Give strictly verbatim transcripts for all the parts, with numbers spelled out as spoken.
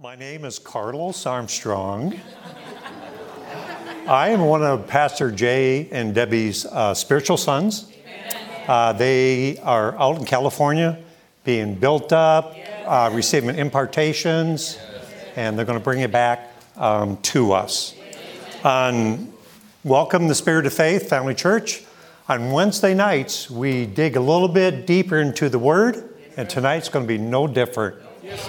My name is Carlos Armstrong. I am one of Pastor Jay and Debbie's uh, spiritual sons. Uh, they are out in California being built up, uh, receiving impartations, and they're going to bring it back um, to us. On Welcome the Spirit of Faith Family Church. On Wednesday nights, we dig a little bit deeper into the Word, and tonight's going to be no different.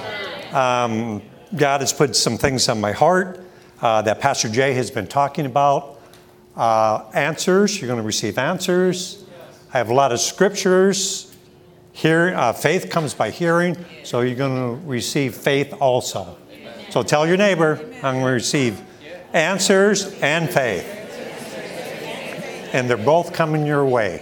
Um, God has put some things on my heart uh, that Pastor Jay has been talking about. Uh, answers, you're going to receive answers. I have a lot of scriptures. Here, uh, faith comes by hearing, so you're going to receive faith also. So tell your neighbor, I'm going to receive answers and faith. And they're both coming your way.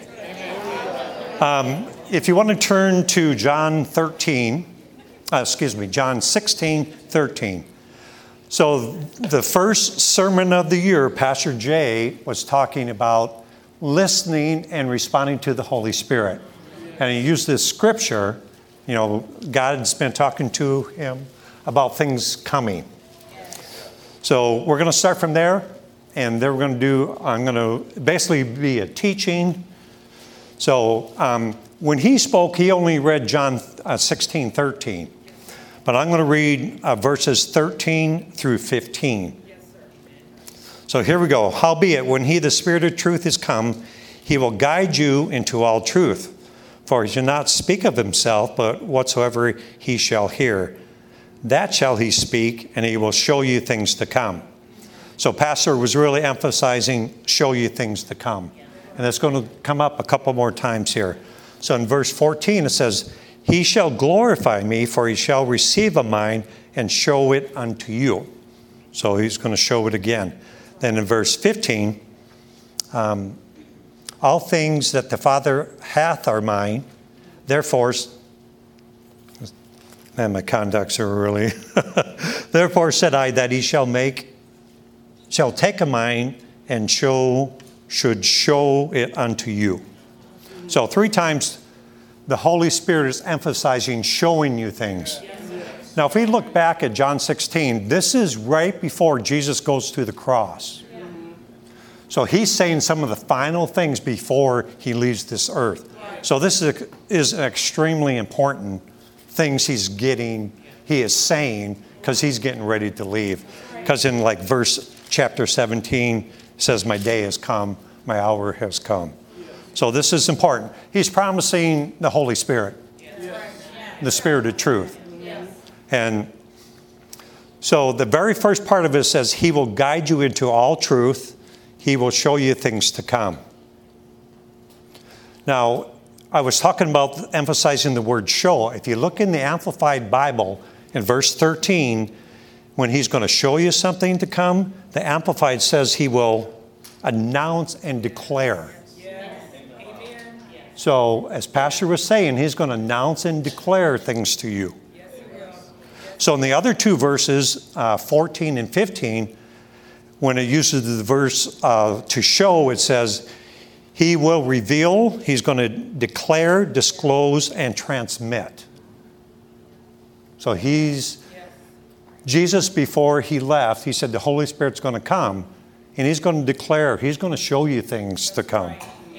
Um, if you want to turn to John thirteen, Uh, excuse me, John sixteen, thirteen. So the first sermon of the year, Pastor Jay was talking about listening and responding to the Holy Spirit. And he used this scripture, you know, God's been talking to him about things coming. So we're going to start from there, and then we're going to do, I'm going to basically be a teaching. So um, when he spoke, he only read John uh, sixteen, thirteen. But I'm going to read uh, verses thirteen through fifteen. Yes, sir. So here we go. Howbeit, when he, the Spirit of truth, is come, he will guide you into all truth. For he shall not speak of himself, but whatsoever he shall hear, that shall he speak, and he will show you things to come. So Pastor was really emphasizing show you things to come. And that's going to come up a couple more times here. So in verse fourteen, it says, he shall glorify me, for he shall receive of mine and show it unto you. So he's going to show it again. Then in verse fifteen, um, all things that the Father hath are mine. Therefore, and my conducts are really. Therefore said I that he shall make, shall take of mine and show, should show it unto you. So three times the Holy Spirit is emphasizing showing you things. Now, if we look back at John sixteen, this is right before Jesus goes to the cross. So he's saying some of the final things before he leaves this earth. So this is, is extremely important things he's getting, he is saying, because he's getting ready to leave. Because in like verse chapter seventeen, it says, my day has come, my hour has come. So this is important. He's promising the Holy Spirit, yes. The Spirit of truth. Yes. And so the very first part of it says, he will guide you into all truth. He will show you things to come. Now, I was talking about emphasizing the word show. If you look in the Amplified Bible in verse thirteen, when he's going to show you something to come, the Amplified says he will announce and declare. So, as Pastor was saying, he's going to announce and declare things to you. So, in the other two verses, uh, fourteen and fifteen, when it uses the verse uh, to show, it says, he will reveal, he's going to declare, disclose, and transmit. So, he's, Jesus, before he left, he said the Holy Spirit's going to come, and he's going to declare, he's going to show you things to come.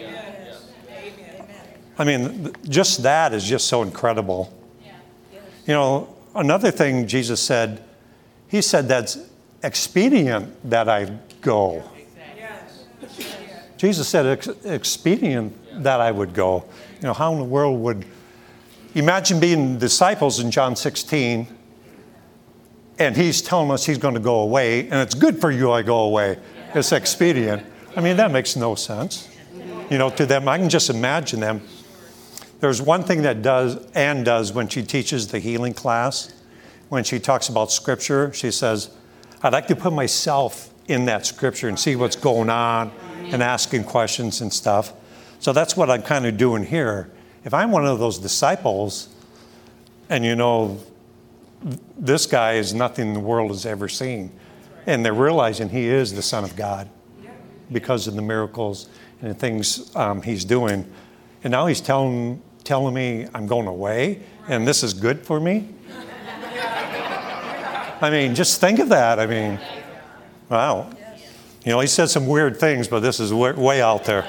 I mean, just that is just so incredible. Yeah. Yes. You know, another thing Jesus said, he said that's expedient that I go. Yes. Jesus said it's expedient that I would go. You know, how in the world would, imagine being disciples in John sixteen, and he's telling us he's going to go away, and it's good for you I go away. It's expedient. I mean, that makes no sense. You know, to them, I can just imagine them. There's one thing that does Ann does when she teaches the healing class. When she talks about Scripture, she says, I'd like to put myself in that Scripture and see what's going on and asking questions and stuff. So that's what I'm kind of doing here. If I'm one of those disciples, and you know, this guy is nothing the world has ever seen, and they're realizing he is the Son of God because of the miracles and the things um, he's doing. And now he's telling telling me I'm going away, and this is good for me. I mean, just think of that. I mean, wow. You know, he said some weird things, but this is way, way out there.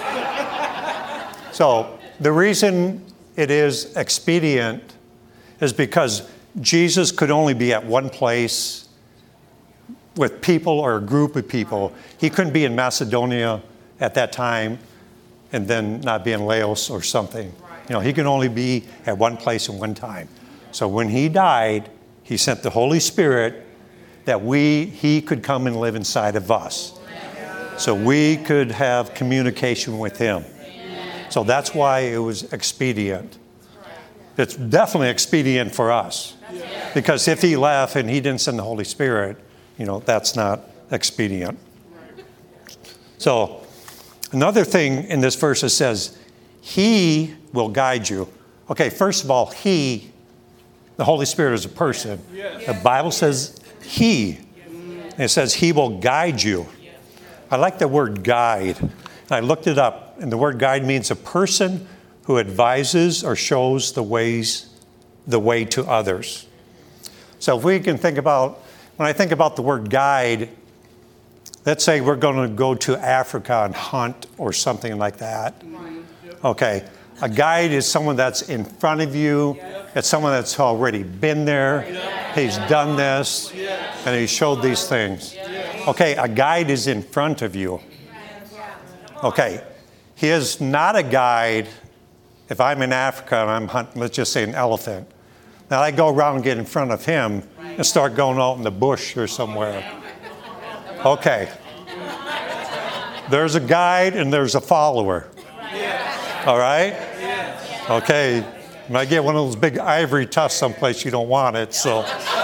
So the reason it is expedient is because Jesus could only be at one place with people or a group of people. He couldn't be in Macedonia at that time and then not be in Laos or something. You know, he can only be at one place at one time. So when he died, he sent the Holy Spirit that we, he could come and live inside of us. So we could have communication with him. So that's why it was expedient. It's definitely expedient for us. Because if he left and he didn't send the Holy Spirit, you know, that's not expedient. So another thing in this verse, it says, he will guide you. Okay, first of all, he, the Holy Spirit is a person. The Bible says he. And it says he will guide you. I like the word guide. I looked it up, and the word guide means a person who advises or shows the ways, the way to others. So if we can think about, when I think about the word guide, let's say we're going to go to Africa and hunt or something like that. Okay, a guide is someone that's in front of you. It's someone that's already been there. He's done this, and he showed these things. Okay, a guide is in front of you. Okay, he is not a guide if I'm in Africa and I'm hunting, let's just say an elephant. Now I go around and get in front of him and start going out in the bush or somewhere. Okay. There's a guide and there's a follower. All right? Okay. You might get one of those big ivory tufts someplace you don't want it, so.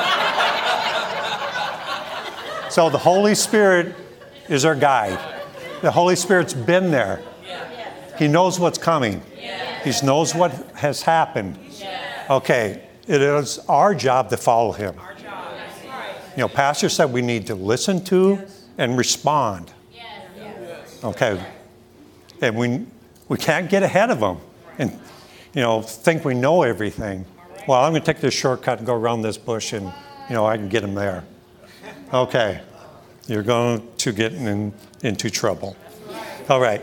So the Holy Spirit is our guide. The Holy Spirit's been there. He knows what's coming. He knows what has happened. Okay. It is our job to follow him. You know, Pastor said we need to listen to and respond. Okay. And we we can't get ahead of them and, you know, think we know everything. Well, I'm going to take this shortcut and go around this bush and, you know, I can get them there. Okay. You're going to get in, into trouble. All right.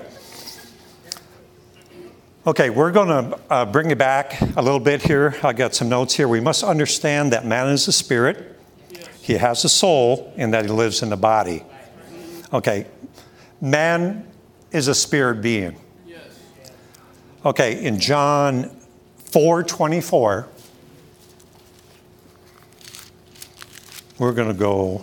Okay, we're going to uh, bring it back a little bit here. I got some notes here. We must understand that man is a spirit. He has a soul, and that he lives in the body. Okay, man is a spirit being. Okay, in John four twenty-four, we're going to go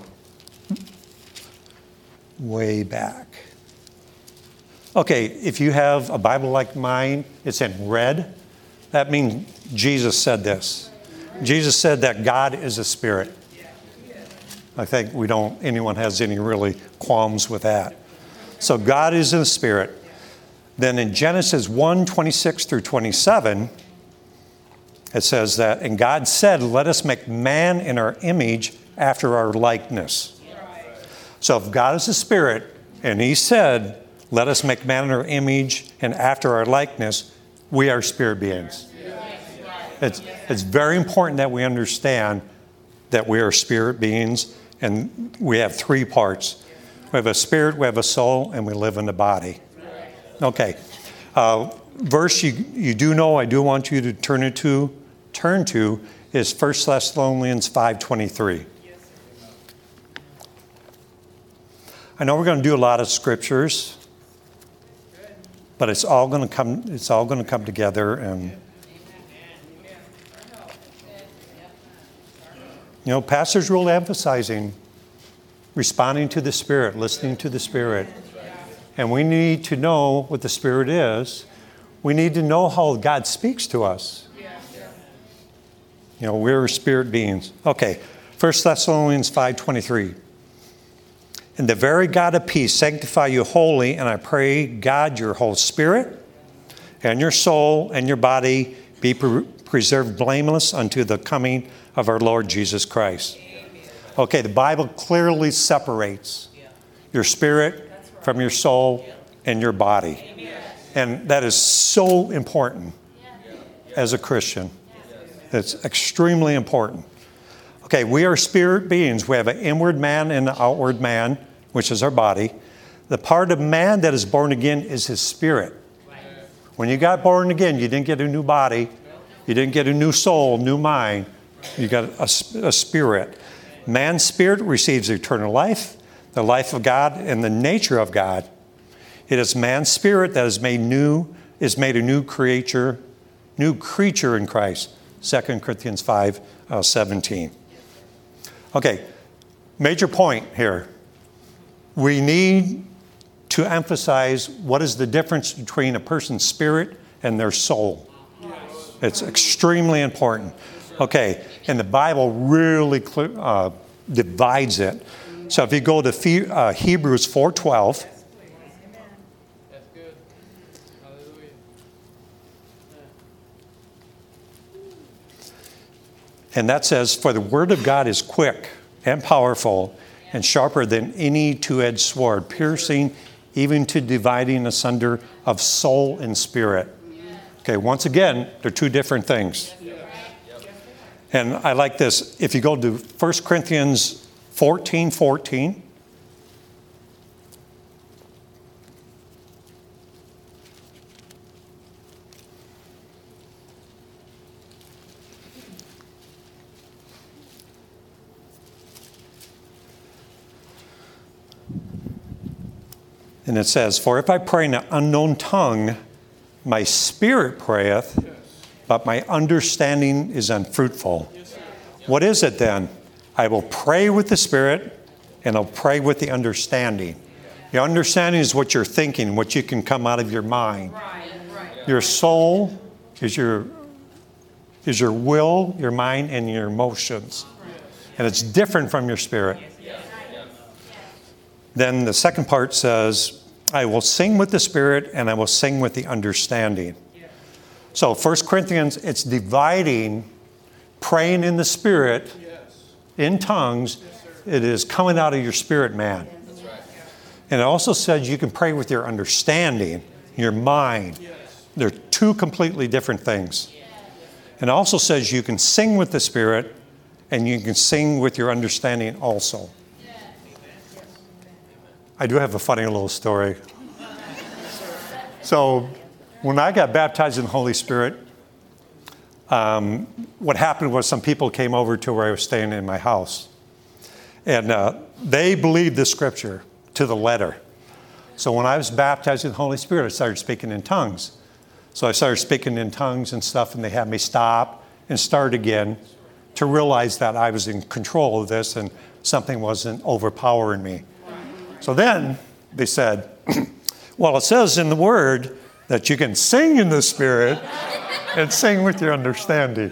way back. Okay, if you have a Bible like mine, it's in red. That means Jesus said this. Jesus said that God is a spirit. I think we don't, anyone has any really qualms with that. So God is a spirit. Then in Genesis one, twenty-six through twenty-seven, it says that, and God said, let us make man in our image after our likeness. So if God is a spirit, and he said, let us make man in our image and after our likeness, we are spirit beings. It's, it's very important that we understand that we are spirit beings, and we have three parts. We have a spirit, we have a soul, and we live in the body. Okay. Uh, verse you, you do know, I do want you to turn it to, turn to, is First Thessalonians five twenty-three. I know we're going to do a lot of scriptures, but it's all going to come. It's all going to come together, and you know, pastors really emphasizing responding to the Spirit, listening to the Spirit, and we need to know what the Spirit is. We need to know how God speaks to us. You know, we're spirit beings. Okay, First Thessalonians five twenty-three. And the very God of peace sanctify you wholly, and I pray, God, your whole spirit and your soul and your body be pre- preserved blameless unto the coming of our Lord Jesus Christ. Okay, the Bible clearly separates your spirit from your soul and your body. And that is so important as a Christian. It's extremely important. Okay, we are spirit beings. We have an inward man and an outward man, which is our body. The part of man that is born again is his spirit. When you got born again, you didn't get a new body. You didn't get a new soul, new mind. You got a, a spirit. Man's spirit receives eternal life, the life of God, and the nature of God. It is man's spirit that is made new, is made a new creature, new creature in Christ. Second Corinthians five seventeen. Okay, major point here. We need to emphasize what is the difference between a person's spirit and their soul. It's extremely important. Okay, and the Bible really clear, uh, divides it. So if you go to Fe- uh, Hebrews four twelve. That's good. Hallelujah. And that says, for the word of God is quick and powerful and sharper than any two-edged sword, piercing even to dividing asunder of soul and spirit. Okay, once again, they're two different things. And I like this. If you go to First Corinthians fourteen fourteen. And it says, for if I pray in an unknown tongue, my spirit prayeth, but my understanding is unfruitful. What is it then? I will pray with the spirit, and I'll pray with the understanding. The understanding is what you're thinking, what you can come out of your mind. Your soul is your, is your will, your mind, and your emotions. And it's different from your spirit. Then the second part says, I will sing with the Spirit and I will sing with the understanding. So First Corinthians, it's dividing praying in the Spirit, in tongues. It is coming out of your spirit man. And it also says you can pray with your understanding, your mind. They're two completely different things. And it also says you can sing with the Spirit and you can sing with your understanding also. I do have a funny little story. So when I got baptized in the Holy Spirit, um, what happened was some people came over to where I was staying in my house. And uh, they believed the scripture to the letter. So when I was baptized in the Holy Spirit, I started speaking in tongues. So I started speaking in tongues and stuff, and they had me stop and start again to realize that I was in control of this and something wasn't overpowering me. So then they said, well, it says in the Word that you can sing in the Spirit and sing with your understanding.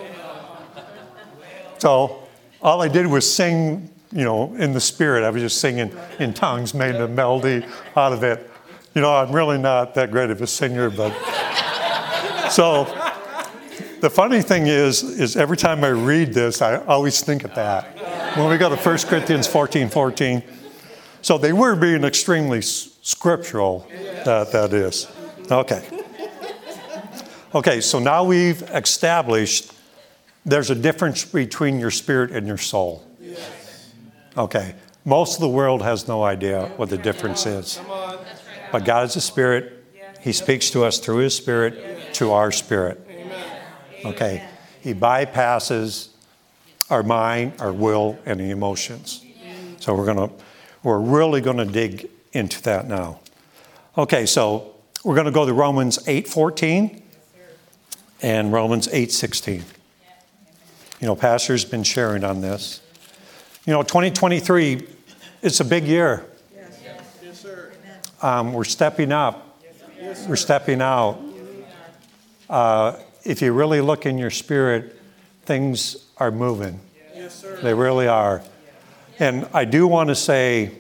So all I did was sing, you know, in the Spirit. I was just singing in tongues, made a melody out of it. You know, I'm really not that great of a singer, but... So the funny thing is, is every time I read this, I always think of that. When we go to First Corinthians fourteen fourteen, so they were being extremely scriptural, that, that is. Okay. Okay, so now we've established there's a difference between your spirit and your soul. Okay. Most of the world has no idea what the difference is. But God is a spirit. He speaks to us through his spirit to our spirit. Okay. He bypasses our mind, our will, and the emotions. So we're going to We're really going to dig into that now. Okay, so we're going to go to Romans eight fourteen and Romans eight sixteen. You know, Pastor's been sharing on this. You know, twenty twenty-three, it's a big year. Yes, sir. Um, we're stepping up. We're stepping out. Uh, if you really look in your spirit, things are moving. Yes, sir. They really are. And I do want to say,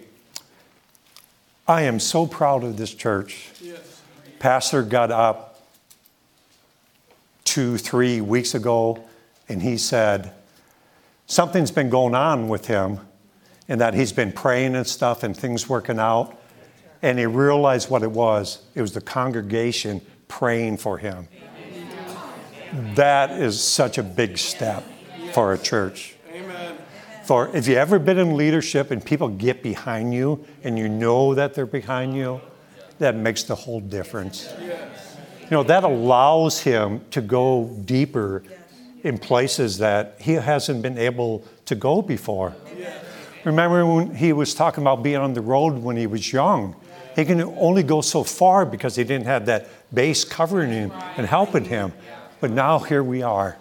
I am so proud of this church. Yes. Pastor got up two, three weeks ago, and he said, something's been going on with him, and that he's been praying and stuff, and things working out. And he realized what it was. It was the congregation praying for him. That is such a big step for a church. Amen. For if you've ever been in leadership and people get behind you and you know that they're behind you, that makes the whole difference. You know, that allows him to go deeper in places that he hasn't been able to go before. Remember when he was talking about being on the road when he was young? He can only go so far because he didn't have that base covering him and helping him. But now here we are.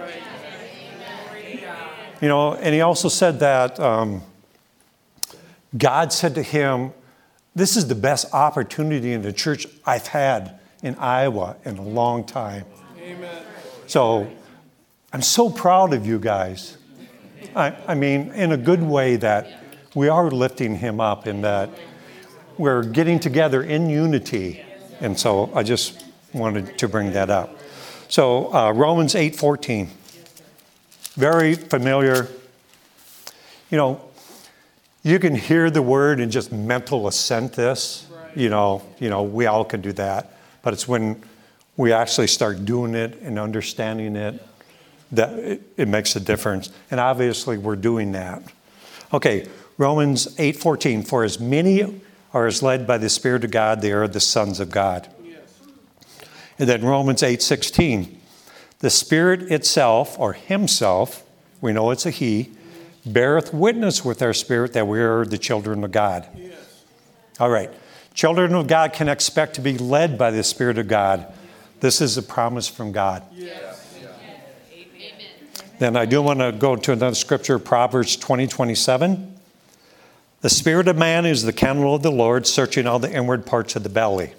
You know, and he also said that um, God said to him, this is the best opportunity in the church I've had in Iowa in a long time. Amen. So I'm so proud of you guys. I, I mean, in a good way that we are lifting him up and that we're getting together in unity. And so I just wanted to bring that up. So uh, Romans eight fourteen. Very familiar. You know, you can hear the word and just mental assent this. You know, you know, we all can do that. But it's when we actually start doing it and understanding it that it, it makes a difference. And obviously we're doing that. Okay, Romans eight fourteen. For as many are as led by the Spirit of God, they are the sons of God. Yes. And then Romans eight sixteen. The Spirit itself, or himself, we know it's a he, beareth witness with our spirit that we are the children of God. Yes. All right. Children of God can expect to be led by the Spirit of God. This is a promise from God. Yes. Yes. Then I do want to go to another scripture, Proverbs twenty twenty-seven. The spirit of man is the candle of the Lord, searching all the inward parts of the belly.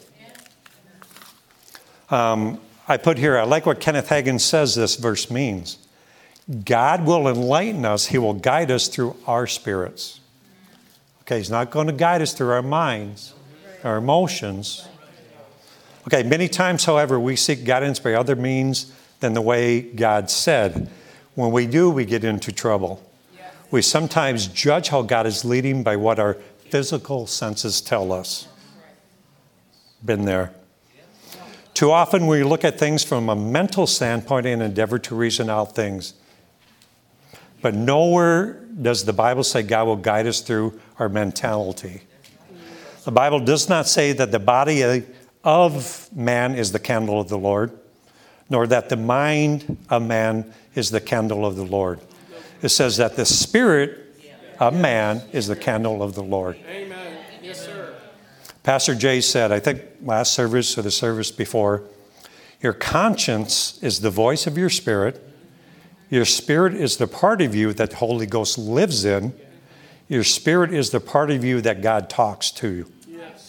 Um, I put here, I like what Kenneth Hagin says this verse means. God will enlighten us. He will guide us through our spirits. Okay, he's not going to guide us through our minds, our emotions. Okay, many times, however, we seek guidance by other means than the way God said. When we do, we get into trouble. We sometimes judge how God is leading by what our physical senses tell us. Been there. Too often we look at things from a mental standpoint and endeavor to reason out things. But nowhere does the Bible say God will guide us through our mentality. The Bible does not say that the body of man is the candle of the Lord, nor that the mind of man is the candle of the Lord. It says that the spirit of man is the candle of the Lord. Amen. Yes, sir. Pastor Jay said, I think last service or the service before, your conscience is the voice of your spirit. Your spirit is the part of you that the Holy Ghost lives in. Your spirit is the part of you that God talks to. Yes.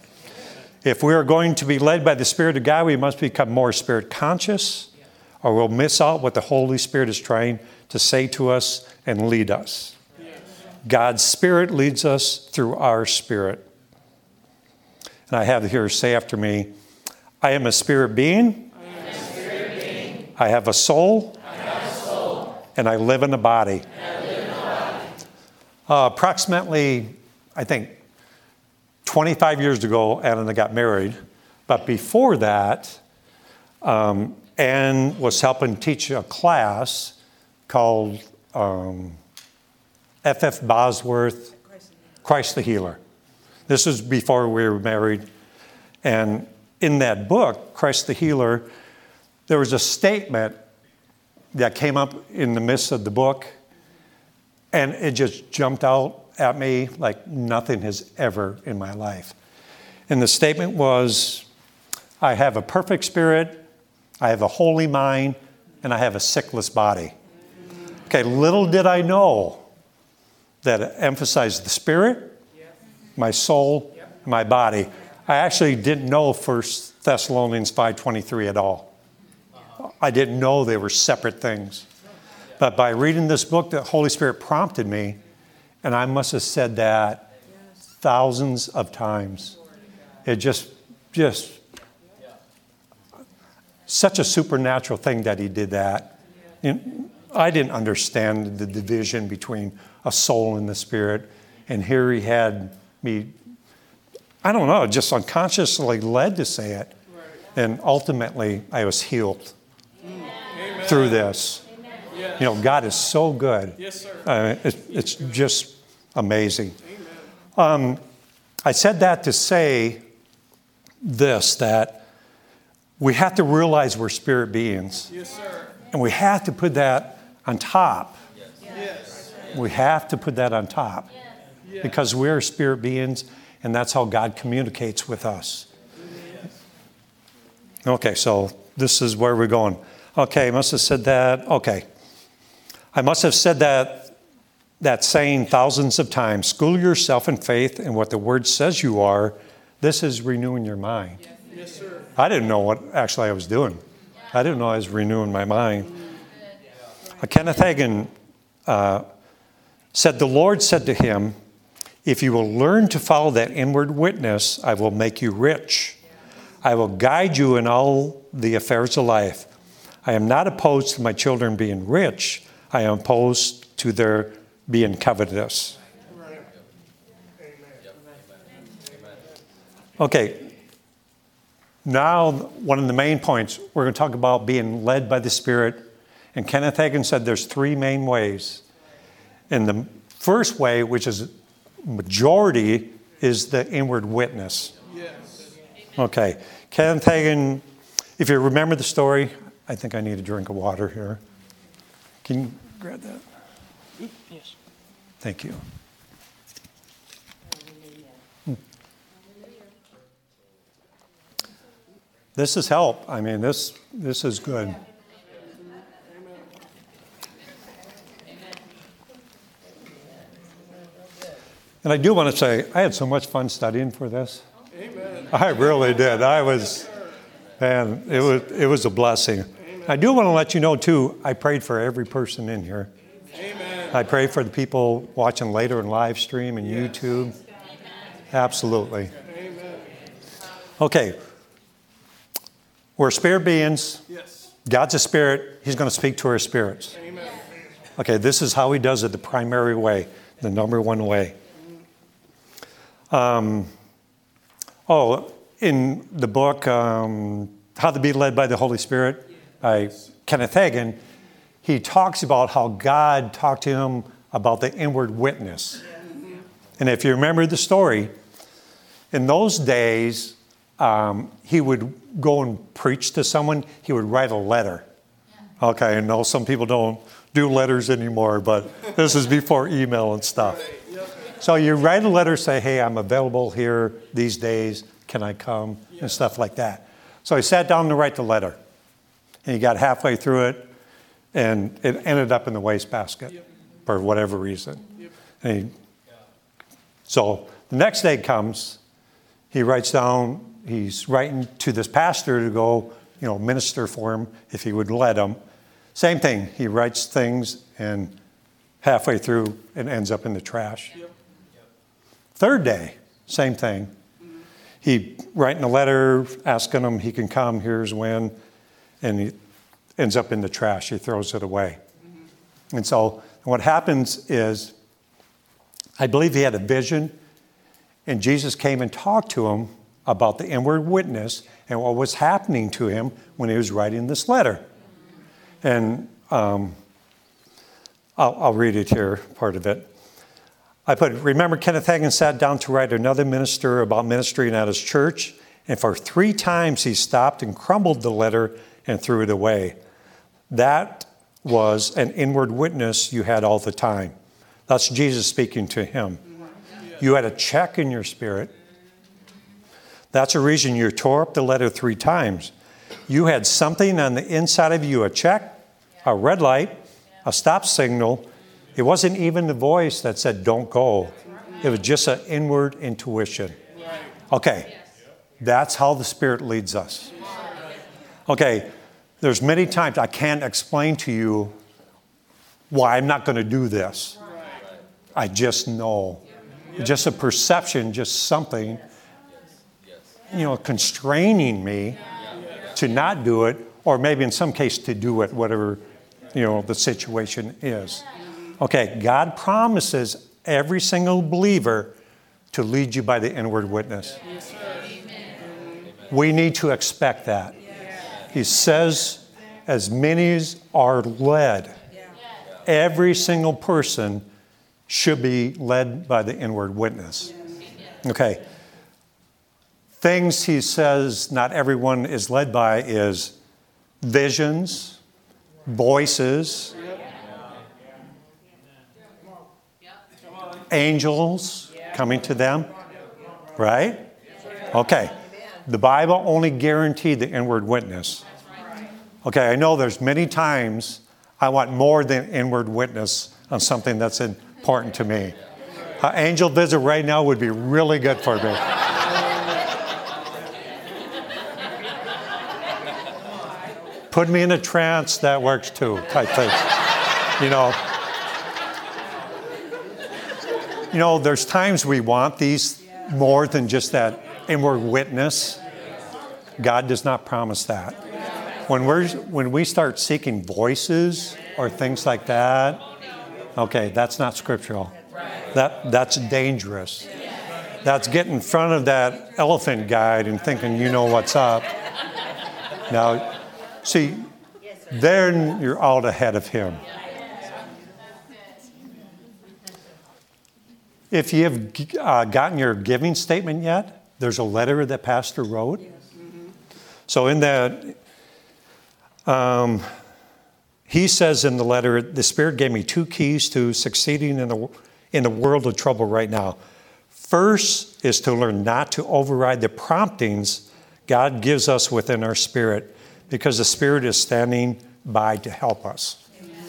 If we are going to be led by the Spirit of God, we must become more spirit conscious, or we'll miss out what the Holy Spirit is trying to say to us and lead us. Yes. God's Spirit leads us through our spirit. And I have here, say after me, I am a spirit being. I am a spirit being. I have a soul. I have a soul. And I live in a body. And I live in a body. Uh, approximately, I think, twenty-five years ago, Ann and I got married. But before that, um, Ann was helping teach a class called um, F F Bosworth, Christ the Healer. This was before we were married. And in that book, Christ the Healer, there was a statement that came up in the midst of the book, and it just jumped out at me like nothing has ever in my life. And the statement was, I have a perfect spirit, I have a holy mind, and I have a sickless body. Okay, little did I know that it emphasized the spirit, my soul, my body. I actually didn't know First Thessalonians five twenty-three at all. I didn't know they were separate things. But by reading this book, the Holy Spirit prompted me, and I must have said that thousands of times. It just, just, such a supernatural thing that he did that. And I didn't understand the division between a soul and the spirit. And here he had me, I don't know, just unconsciously led to say it. And ultimately, I was healed Amen. Through this. Amen. Yes. You know, God is so good. Yes, sir. Uh, it, it's just amazing. Um, I said that to say this, that we have to realize we're spirit beings. Yes, sir. And we have to put that on top. Yes. We have to put that on top. Yes. Because we're spirit beings, and that's how God communicates with us. Okay, so this is where we're going. Okay, I must have said that. Okay. I must have said that, that saying thousands of times. School yourself in faith and what the Word says you are. This is renewing your mind. Yes, sir. I didn't know what actually I was doing. I didn't know I was renewing my mind. Uh, Kenneth Hagin uh, said, the Lord said to him, if you will learn to follow that inward witness, I will make you rich. I will guide you in all the affairs of life. I am not opposed to my children being rich. I am opposed to their being covetous. Okay. Now, one of the main points, we're going to talk about being led by the Spirit. And Kenneth Hagin said there's three main ways. And the first way, which is majority, is the inward witness. Yes. Okay. Kenneth Hagin, if you remember the story, I think I need a drink of water here. Can you grab that? Yes. Thank you. Hmm. This is help. I mean, this this is good. And I do want to say, I had so much fun studying for this. Amen. I really did. I was, man, it was it was a blessing. I do want to let you know, too, I prayed for every person in here. Amen. I pray for the people watching later in live stream and Yes. YouTube. Absolutely. Amen. Okay. We're spirit beings. Yes. God's a spirit. He's going to speak to our spirits. Amen. Okay, this is how he does it the primary way, the number one way. Um, oh, in the book, um, How to Be Led by the Holy Spirit, by Kenneth Hagin, he talks about how God talked to him about the inward witness. And if you remember the story, in those days, um, he would go and preach to someone. He would write a letter. Okay, I know some people don't do letters anymore, but this is before email and stuff. So you write a letter, say, hey, I'm available here these days. Can I come? And stuff like that. So he sat down to write the letter. And he got halfway through it, and it ended up in the wastebasket Yep. for whatever reason. Yep. And he, so the next day comes, he writes down, he's writing to this pastor to go, you know, minister for him if he would let him. Same thing. He writes things, and halfway through, it ends up in the trash. Yep. Third day, same thing. He writing a letter, asking him he can come, here's when, and he ends up in the trash. He throws it away. Mm-hmm. And so what happens is, I believe he had a vision, and Jesus came and talked to him about the inward witness and what was happening to him when he was writing this letter. And um, I'll, I'll read it here, part of it. I put, remember Kenneth Hagin sat down to write another minister about ministering at his church, and for three times he stopped and crumbled the letter and threw it away. That was an inward witness you had all the time. That's Jesus speaking to him. You had a check in your spirit. That's the reason you tore up the letter three times. You had something on the inside of you, a check, a red light, a stop signal. It wasn't even the voice that said, don't go. It was just an inward intuition. Okay, that's how the Spirit leads us. Okay, there's many times I can't explain to you why I'm not going to do this. I just know. Just a perception, just something, you know, constraining me to not do it, or maybe in some case to do it, whatever, you know, the situation is. Okay, God promises every single believer to lead you by the inward witness. We need to expect that. He says, as many as are led. Every single person should be led by the inward witness. Okay. Things he says not everyone is led by is visions, voices, angels coming to them, right? Okay. The Bible only guaranteed the inward witness. Okay, I know there's many times I want more than inward witness on something that's important to me. An angel visit right now would be really good for me. Put me in a trance, that works too, type thing. You know, you know, there's times we want these more than just that inward witness. God does not promise that. When we're when we start seeking voices or things like that, okay, that's not scriptural. That that's dangerous. That's getting in front of that elephant guide and thinking you know what's up. Now, see, then you're out ahead of him. If you have uh, gotten your giving statement yet, there's a letter that Pastor wrote. So in that, um, he says in the letter, the Spirit gave me two keys to succeeding in the in the world of trouble right now. First is to learn not to override the promptings God gives us within our spirit, because the Spirit is standing by to help us.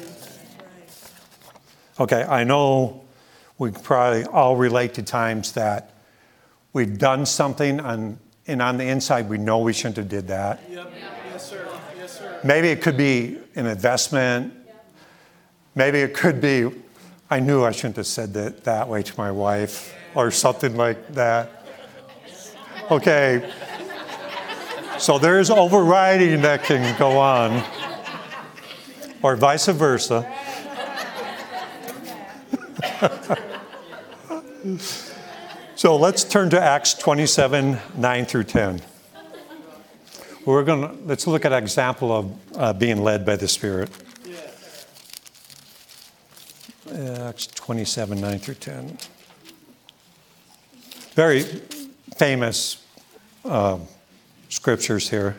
Okay, I know we probably all relate to times that we've done something on, and on the inside we know we shouldn't have did that. Yep. Yes, sir. Yes, sir. Maybe it could be an investment. Maybe it could be, I knew I shouldn't have said that that way to my wife or something like that. Okay. So there's overriding that can go on, or vice versa. So let's turn to Acts twenty-seven, nine through ten. We're going to, let's look at an example of uh, being led by the Spirit. Acts twenty-seven, nine through ten. Very famous uh, scriptures here.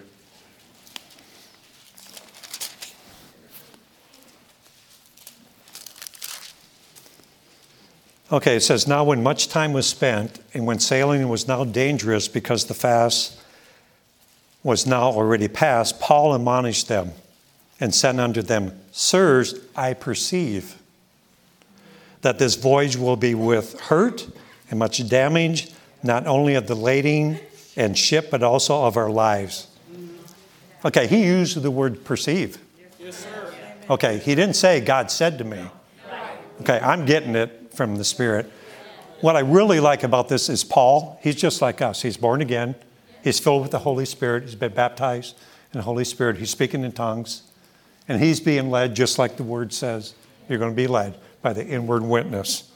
Okay, it says, now when much time was spent, and when sailing was now dangerous because the fast was now already past, Paul admonished them and said unto them, Sirs, I perceive that this voyage will be with hurt and much damage, not only of the lading and ship, but also of our lives. Okay, he used the word perceive. Yes, sir. Okay, he didn't say God said to me. Okay, I'm getting it from the Spirit. What I really like about this is Paul. He's just like us. He's born again. He's filled with the Holy Spirit. He's been baptized in the Holy Spirit. He's speaking in tongues. And he's being led just like the word says. You're going to be led by the inward witness.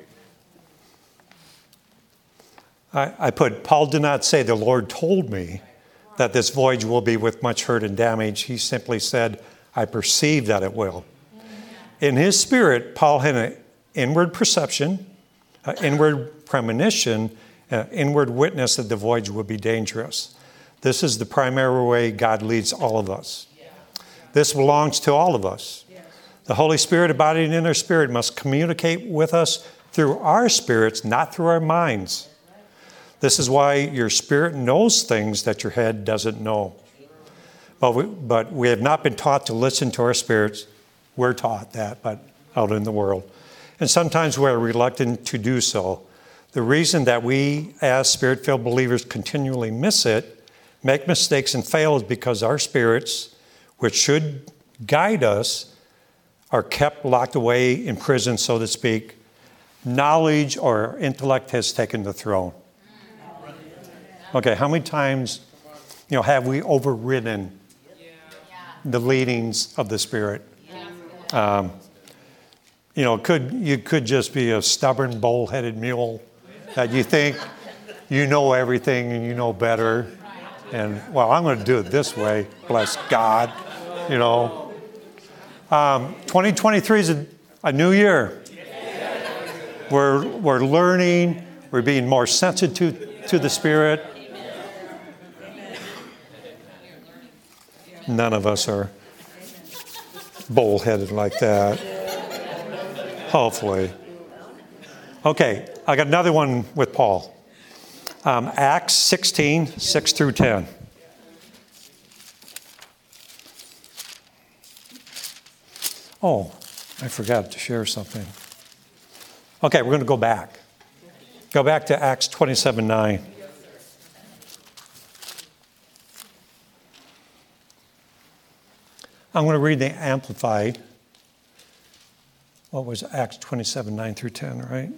I, I put, Paul did not say the Lord told me that this voyage will be with much hurt and damage. He simply said, I perceive that it will. In his spirit, Paul had an inward perception, an inward premonition, an inward witness that the voyage would be dangerous. This is the primary way God leads all of us. This belongs to all of us. The Holy Spirit abiding in our spirit must communicate with us through our spirits, not through our minds. This is why your spirit knows things that your head doesn't know. But we, but we have not been taught to listen to our spirits. We're taught that, but out in the world. And sometimes we're reluctant to do so. The reason that we, as Spirit-filled believers, continually miss it, make mistakes and fail is because our spirits, which should guide us, are kept locked away in prison, so to speak. Knowledge or intellect has taken the throne. Okay, how many times, you know, have we overridden the leadings of the Spirit? Um, you know, could you could just be a stubborn, bull-headed mule that you think you know everything and you know better. And, well, I'm going to do it this way. Bless God, you know. Um, twenty twenty-three is a A new year. We're, we're learning. We're being more sensitive to, to the Spirit. None of us are bullheaded like that. Hopefully. Okay, I got another one with Paul. Um, Acts sixteen, six through ten. Oh, I forgot to share something. Okay, we're going to go back. Go back to Acts twenty-seven, nine. I'm going to read the Amplified. What was Acts twenty-seven, nine through ten, right?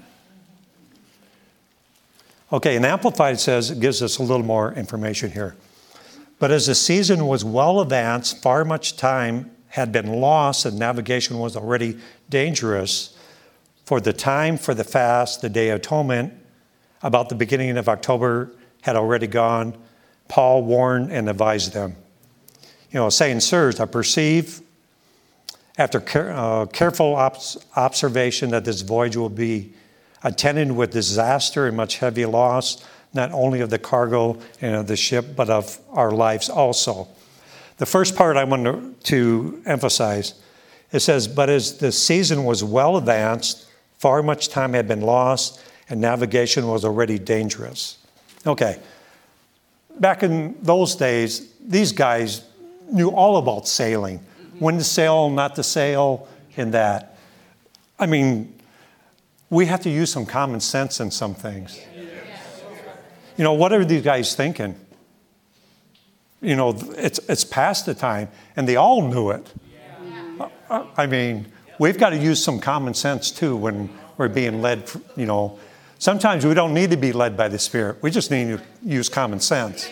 Okay, and Amplified says, it gives us a little more information here. But as the season was well advanced, far much time had been lost and navigation was already dangerous. For the time for the fast, the Day of Atonement, about the beginning of October, had already gone. Paul warned and advised them. You know, saying, sirs, I perceive after care, uh, careful obs- observation that this voyage will be attended with disaster and much heavy loss, not only of the cargo and of the ship, but of our lives also. The first part I want to, to emphasize, it says, but as the season was well advanced, far much time had been lost, and navigation was already dangerous. Okay, back in those days, these guys knew all about sailing, when to sail, not to sail, and that. I mean, we have to use some common sense in some things. You know, what are these guys thinking? You know, it's it's past the time, and they all knew it. I mean, we've got to use some common sense too when we're being led, you know. Sometimes we don't need to be led by the Spirit. We just need to use common sense.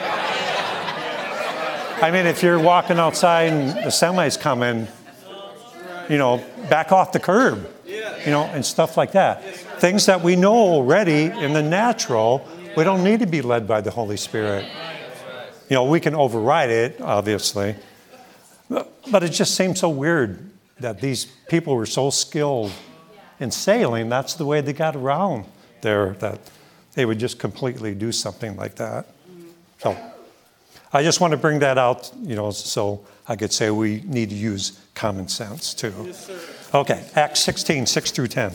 I mean, if you're walking outside and the semi's coming, you know, back off the curb. You know, and stuff like that. Things that we know already in the natural, we don't need to be led by the Holy Spirit. You know, we can override it, obviously. But it just seems so weird that these people were so skilled in sailing. That's the way they got around there, that they would just completely do something like that. So I just want to bring that out, you know, so I could say we need to use common sense too. Yes, sir. Okay, Acts sixteen, six through ten.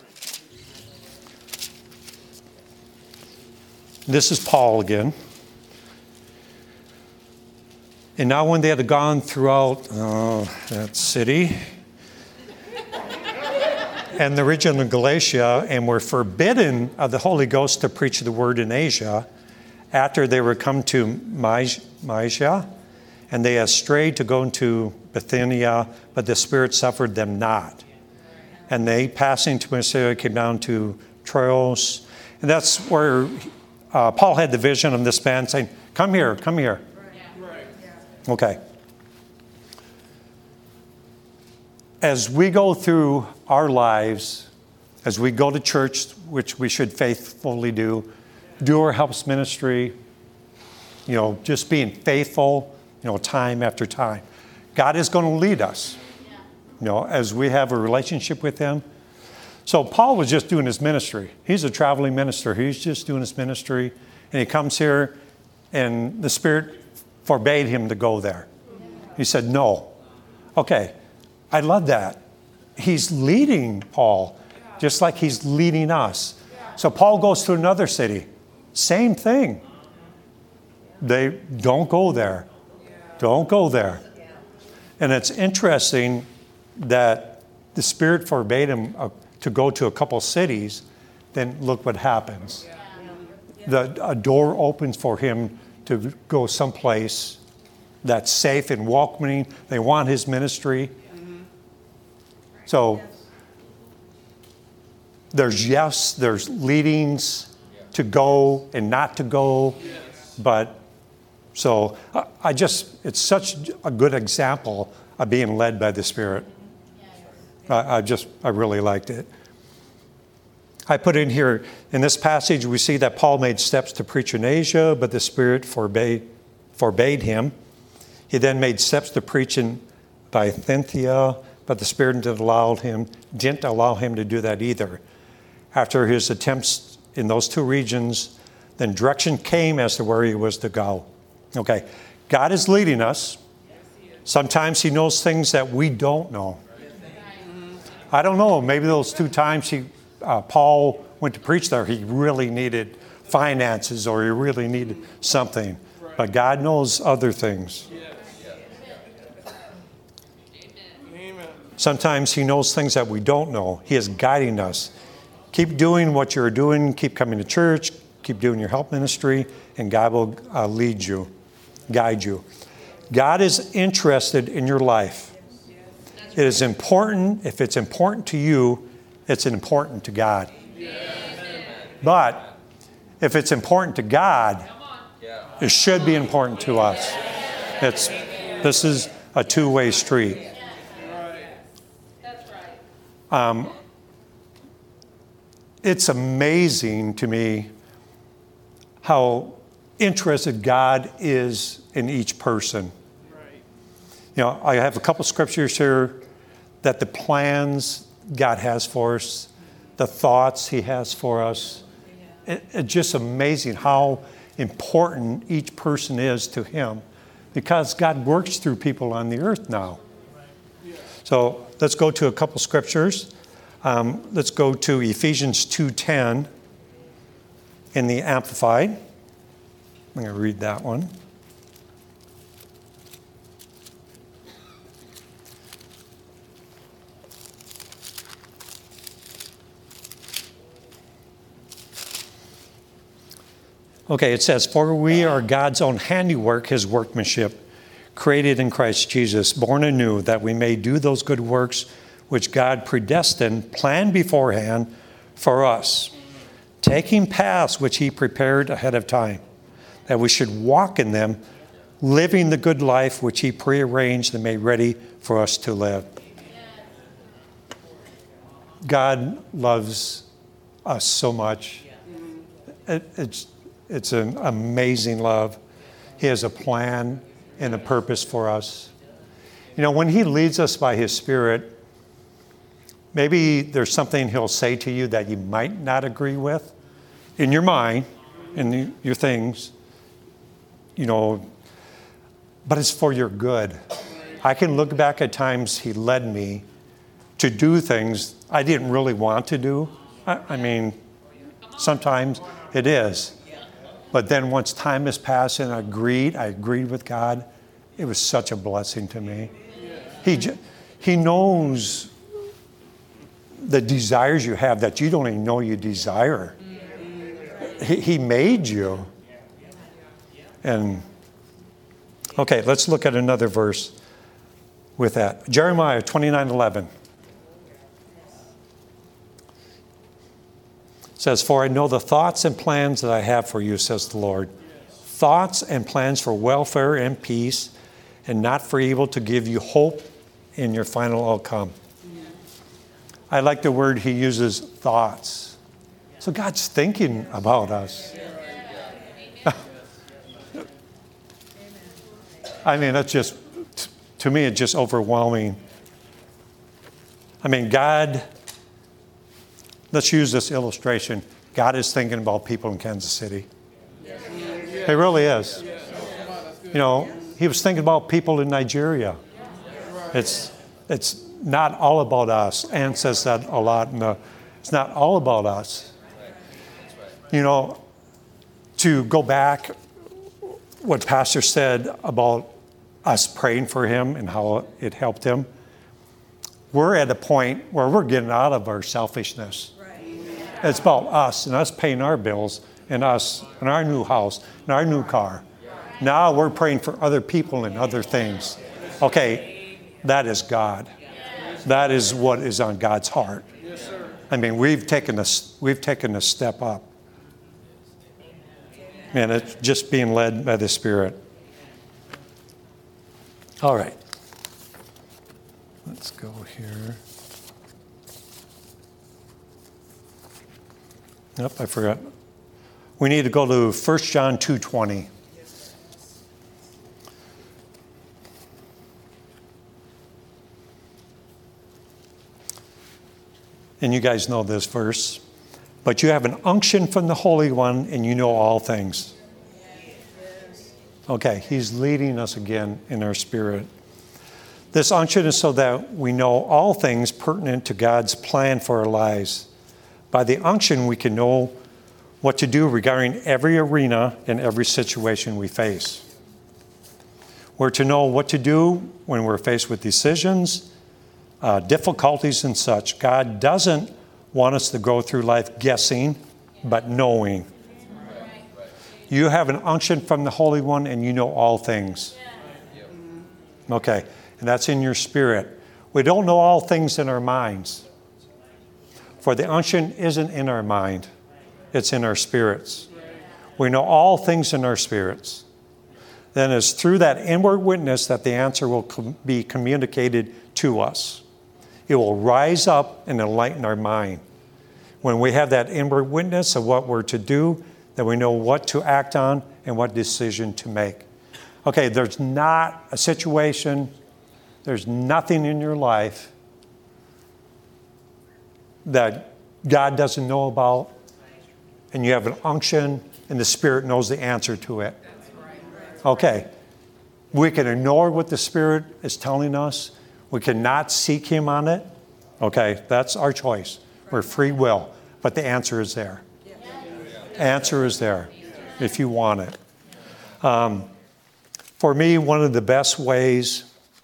This is Paul again. And now when they had gone throughout uh, that city and the region of Galatia and were forbidden of the Holy Ghost to preach the word in Asia, after they were come to Mysia, and they had strayed to go into Bithynia, but the Spirit suffered them not. And they, passing to Mysia, came down to Troas. And that's where uh, Paul had the vision of this man saying, come here, come here. Okay. As we go through our lives, as we go to church, which we should faithfully do, do our helps ministry, you know, just being faithful, you know, time after time. God is going to lead us, you know, as we have a relationship with Him. So Paul was just doing his ministry. He's a traveling minister. He's just doing his ministry. And he comes here, and the Spirit forbade him to go there. He said, no. Okay, I love that. He's leading Paul, just like he's leading us. So Paul goes to another city. Same thing. They don't go there. Don't go there. And it's interesting that the Spirit forbade him uh, to go to a couple cities. Then look what happens. The, a door opens for him to go someplace that's safe and welcoming. They want his ministry. So there's yes, there's leadings to go and not to go. But so I just, it's such a good example of being led by the Spirit. I, I just, I really liked it. I put in here, in this passage, we see that Paul made steps to preach in Asia, but the Spirit forbade, forbade him. He then made steps to preach in Bithynia, but the Spirit didn't allow him, didn't allow him to do that either. After his attempts in those two regions, then direction came as to where he was to go. Okay, God is leading us. Sometimes he knows things that we don't know. I don't know, maybe those two times he, uh, Paul went to preach there, he really needed finances or he really needed something. But God knows other things. Sometimes he knows things that we don't know. He is guiding us. Keep doing what you're doing. Keep coming to church. Keep doing your help ministry. And God will uh, lead you, guide you. God is interested in your life. It is important. If it's important to you, it's important to God. But if it's important to God, it should be important to us. It's, this is a two-way street. Um, it's amazing to me how interested God is in each person. You know, I have a couple scriptures here that the plans God has for us, the thoughts he has for us, it, it's just amazing how important each person is to him because God works through people on the earth now. So let's go to a couple scriptures. Um, let's go to Ephesians two ten in the Amplified. I'm going to read that one. Okay, it says, "For we are God's own handiwork, his workmanship, created in Christ Jesus, born anew, that we may do those good works which God predestined, planned beforehand for us, taking paths which he prepared ahead of time, that we should walk in them, living the good life which he prearranged and made ready for us to live." God loves us so much. It, it's, it's an amazing love. He has a plan and a purpose for us. You know, when he leads us by his Spirit, maybe there's something he'll say to you that you might not agree with in your mind, in your things, you know, but it's for your good. I can look back at times he led me to do things I didn't really want to do. I, I mean, sometimes it is. But then once time has passed and I agreed, I agreed with God, it was such a blessing to me. He, he knows the desires you have that you don't even know you desire. He, he made you. And, okay, let's look at another verse with that. Jeremiah twenty-nine eleven. Says, "For I know the thoughts and plans that I have for you, says the Lord. Thoughts and plans for welfare and peace, and not for evil, to give you hope in your final outcome." I like the word he uses, thoughts. So God's thinking about us. I mean, that's just, to me, it's just overwhelming. I mean, God... Let's use this illustration. God is thinking about people in Kansas City. He really is. You know, he was thinking about people in Nigeria. It's it's not all about us. Ann says that a lot. In the, it's not all about us. You know, to go back, what Pastor said about us praying for him and how it helped him, we're at a point where we're getting out of our selfishness. It's about us and us paying our bills and us and our new house and our new car. Now we're praying for other people and other things. Okay, that is God. That is what is on God's heart. I mean, we've taken a, we've taken a step up. And it's just being led by the Spirit. All right. Let's go here. Yep, I forgot. We need to go to First John two twenty. and you guys know this verse, but you have an unction from the Holy One, and you know all things. Okay, he's leading us again in our spirit. This unction is so that we know all things pertinent to God's plan for our lives. By the unction, we can know what to do regarding every arena and every situation we face. We're to know what to do when we're faced with decisions, uh, difficulties, and such. God doesn't want us to go through life guessing, but knowing. You have an unction from the Holy One, and you know all things. Okay, and that's in your spirit. We don't know all things in our minds. For the unction isn't in our mind. It's in our spirits. We know all things in our spirits. Then it's through that inward witness that the answer will com- be communicated to us. It will rise up and enlighten our mind. When we have that inward witness of what we're to do, then we know what to act on and what decision to make. Okay, there's not a situation, there's nothing in your life that God doesn't know about, and you have an unction, and the Spirit knows the answer to it. Okay, we can ignore what the Spirit is telling us. We cannot seek Him on it. Okay, that's our choice. We're free will, but the answer is there. Answer is there if you want it. Um, for me, one of the best ways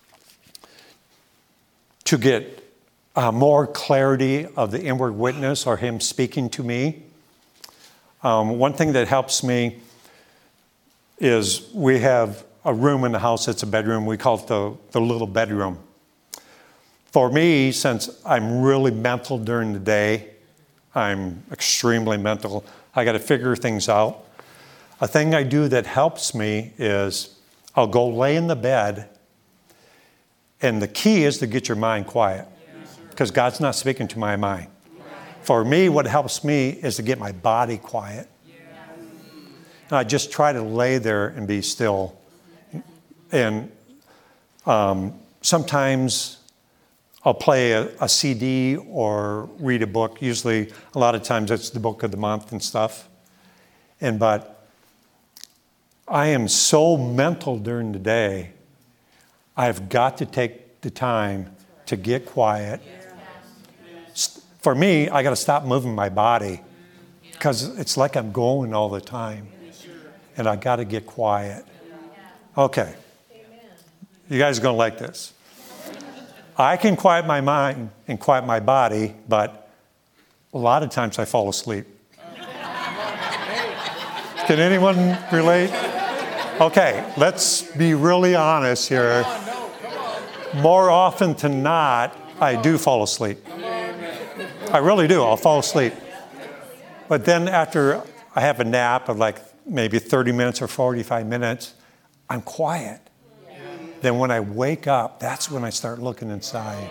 to get uh, more clarity of the inward witness or Him speaking to me, um, one thing that helps me is we have a room in the house that's a bedroom. We call it the, the little bedroom. For me, since I'm really mental during the day, I'm extremely mental, I got to figure things out. A thing I do that helps me is I'll go lay in the bed, and the key is to get your mind quiet because God's not speaking to my mind. For me, what helps me is to get my body quiet. And I just try to lay there and be still. And um, sometimes I'll play a, a C D or read a book. Usually, a lot of times it's the book of the month and stuff. And but I am so mental during the day, I've got to take the time to get quiet. For me, I got to stop moving my body because it's like I'm going all the time. And I got to get quiet. Okay. You guys are going to like this. I can quiet my mind and quiet my body, but a lot of times I fall asleep. Can anyone relate? Okay, let's be really honest here. More often than not, I do fall asleep. I really do. I'll fall asleep. But then after I have a nap of like maybe thirty minutes or forty-five minutes, I'm quiet. Then when I wake up, that's when I start looking inside.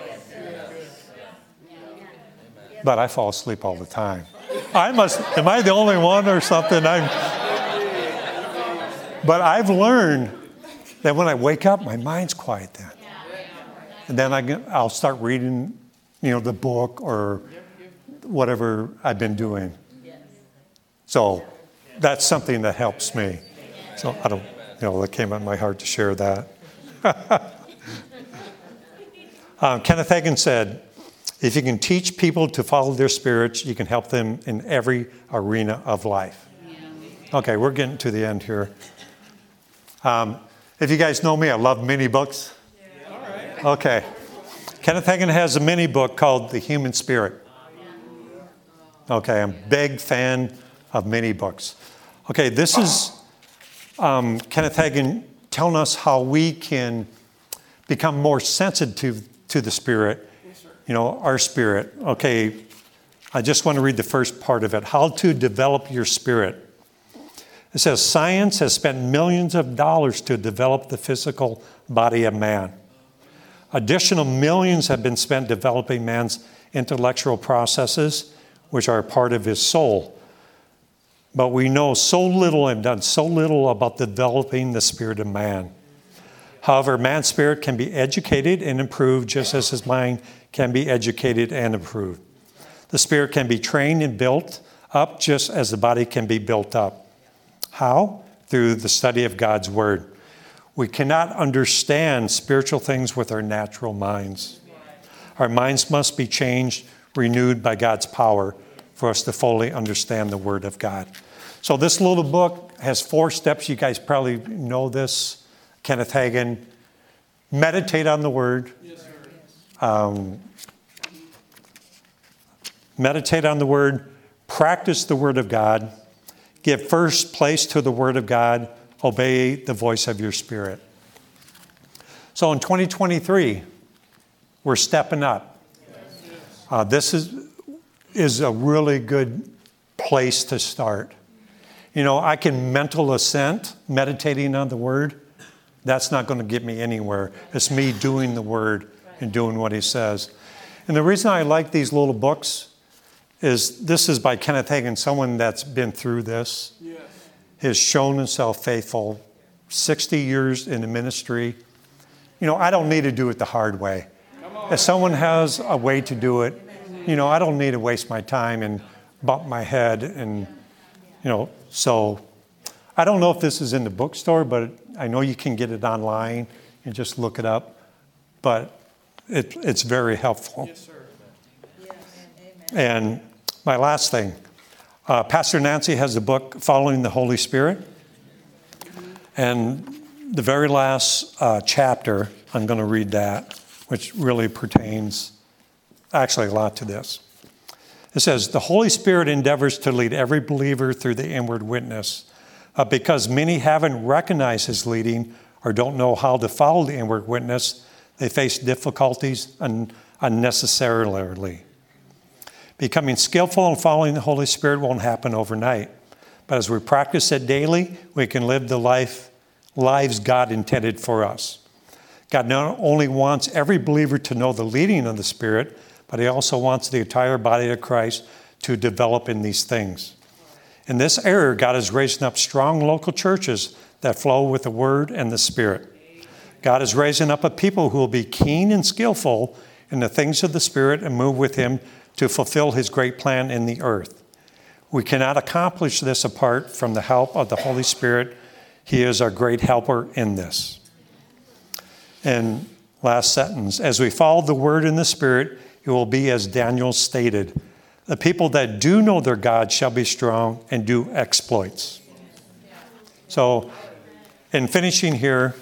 But I fall asleep all the time. I must, am I the only one or something? I'm, but I've learned that when I wake up, my mind's quiet then. And then I, I'll start reading, you know, the book or whatever I've been doing. So that's something that helps me. So I don't, you know, that came out of my heart to share that. um, Kenneth Hagin said, if you can teach people to follow their spirits, you can help them in every arena of life. Okay, we're getting to the end here. Um, if you guys know me, I love mini books. Okay. Kenneth Hagin has a mini book called The Human Spirit. Okay, I'm a big fan of mini books. Okay, this is um, Kenneth Hagin telling us how we can become more sensitive to the Spirit, you know, our spirit. Okay, I just want to read the first part of it. How to develop your spirit. It says, science has spent millions of dollars to develop the physical body of man. Additional millions have been spent developing man's intellectual processes, which are a part of his soul. But we know so little and done so little about developing the spirit of man. However, man's spirit can be educated and improved just as his mind can be educated and improved. The spirit can be trained and built up just as the body can be built up. How? Through the study of God's word. We cannot understand spiritual things with our natural minds. Our minds must be changed, renewed by God's power for us to fully understand the word of God. So this little book has four steps. You guys probably know this. Kenneth Hagin. Meditate on the word. Yes, sir. Um, meditate on the word. Practice the word of God. Give first place to the word of God. Obey the voice of your spirit. So in twenty twenty-three, we're stepping up. Uh, this is, is a really good place to start. You know, I can mental assent, meditating on the word. That's not going to get me anywhere. It's me doing the word and doing what he says. And the reason I like these little books is this is by Kenneth Hagin, someone that's been through this, Yes. has shown himself faithful, sixty years in the ministry. You know, I don't need to do it the hard way. If someone has a way to do it, you know, I don't need to waste my time and bump my head and, you know, so I don't know if this is in the bookstore, but I know you can get it online and just look it up. But it, it's very helpful. Yes, sir. And my last thing, uh, Pastor Nancy has the book, Following the Holy Spirit. And the very last uh, chapter, I'm going to read that, which really pertains actually a lot to this. It says, the Holy Spirit endeavors to lead every believer through the inward witness. Uh, because many haven't recognized his leading or don't know how to follow the inward witness, they face difficulties un- unnecessarily. Becoming skillful in following the Holy Spirit won't happen overnight. But as we practice it daily, we can live the life, lives God intended for us. God not only wants every believer to know the leading of the Spirit, but he also wants the entire body of Christ to develop in these things. In this era, God is raising up strong local churches that flow with the Word and the Spirit. God is raising up a people who will be keen and skillful in the things of the Spirit and move with Him to fulfill His great plan in the earth. We cannot accomplish this apart from the help of the Holy Spirit. He is our great helper in this. And last sentence, as we follow the Word and the Spirit, it will be as Daniel stated, the people that do know their God shall be strong and do exploits. So, in finishing here,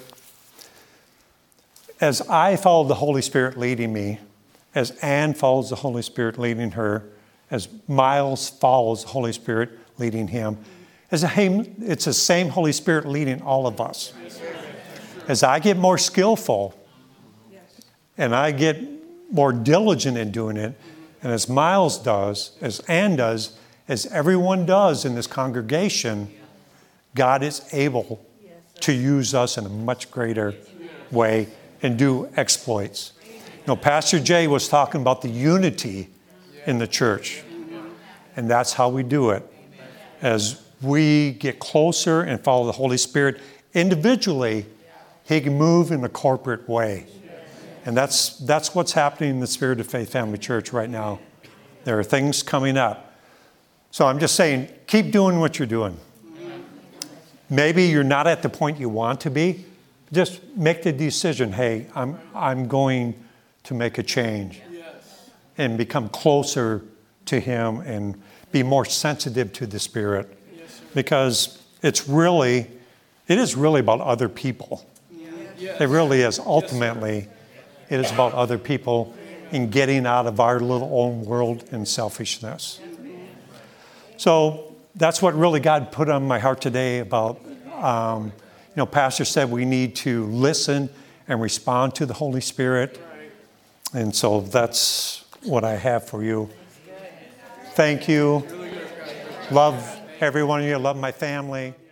as I follow the Holy Spirit leading me, as Anne follows the Holy Spirit leading her, as Miles follows the Holy Spirit leading him, it's the same Holy Spirit leading all of us. As I get more skillful and I get more diligent in doing it, and as Miles does, as Ann does, as everyone does in this congregation, God is able to use us in a much greater way and do exploits. You know, Pastor Jay was talking about the unity in the church, and that's how we do it. As we get closer and follow the Holy Spirit individually, He can move in a corporate way. And that's that's what's happening in the Spirit of Faith Family Church right now. There are things coming up. So I'm just saying, keep doing what you're doing. Maybe you're not at the point you want to be. Just make the decision, hey, I'm I'm going to make a change and become closer to Him and be more sensitive to the Spirit. Because it's really, it is really about other people. It really is. Ultimately, it is about other people and getting out of our little own world and selfishness. So that's what really God put on my heart today about, um, you know, Pastor said we need to listen and respond to the Holy Spirit. And so that's what I have for you. Thank you. Love every one of you. Love my family.